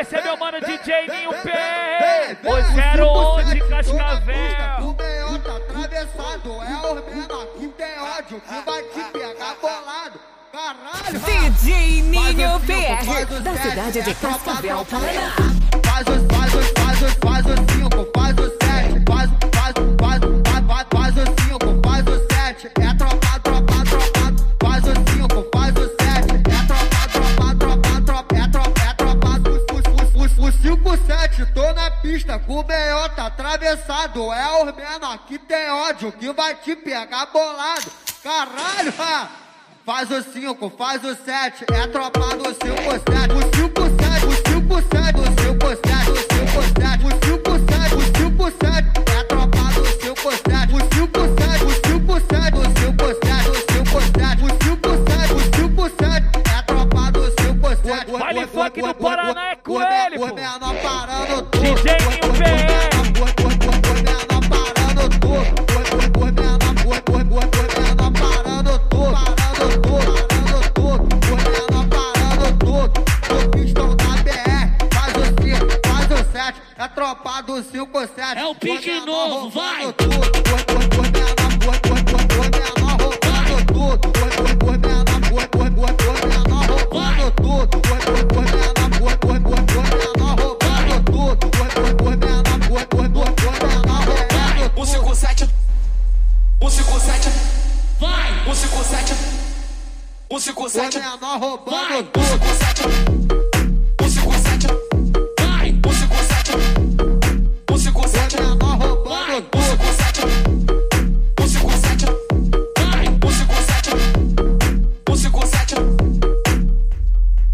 esse é meu mano DJ Ninho P. O 011 Cascavel. O meio tá atravessado, é os menor que tem ódio, que vai te pegar bolado. Caralho, DJ Ninho PR, da cidade de Cascavel, Paraná. Faz o 5, faz o 7, faz o 5, faz o 7, é tropa. Faz o 5, faz o 7, é tropa, é tropa. O 5-7, tô na pista, com o meiota atravessado, é os menor que tem ódio, que vai te pegar bolado. Caralho, faz o 5, faz o 7, é tropa do 5-7. O 5-7, o 5-7, o 5-7, o 5-7, o 5-7, é tropa do 5-7. O 5-7, o 5-7, o 5-7, o 5-7, é tropa do 5-7. Baile funk do Paraná é com ele, pô. O menor parando tudo. DJ Ninho PR. O menor parando tudo. O menor parando tudo. É tropa do 5-7. É o pique novo, vai! O menor roubando tudo. O menor roubando tudo. O menor roubando tudo. O 5-7. O 5-7. Vai! O 5-7. O 5-7. O menor roubando Vai! tudo. O 5-7.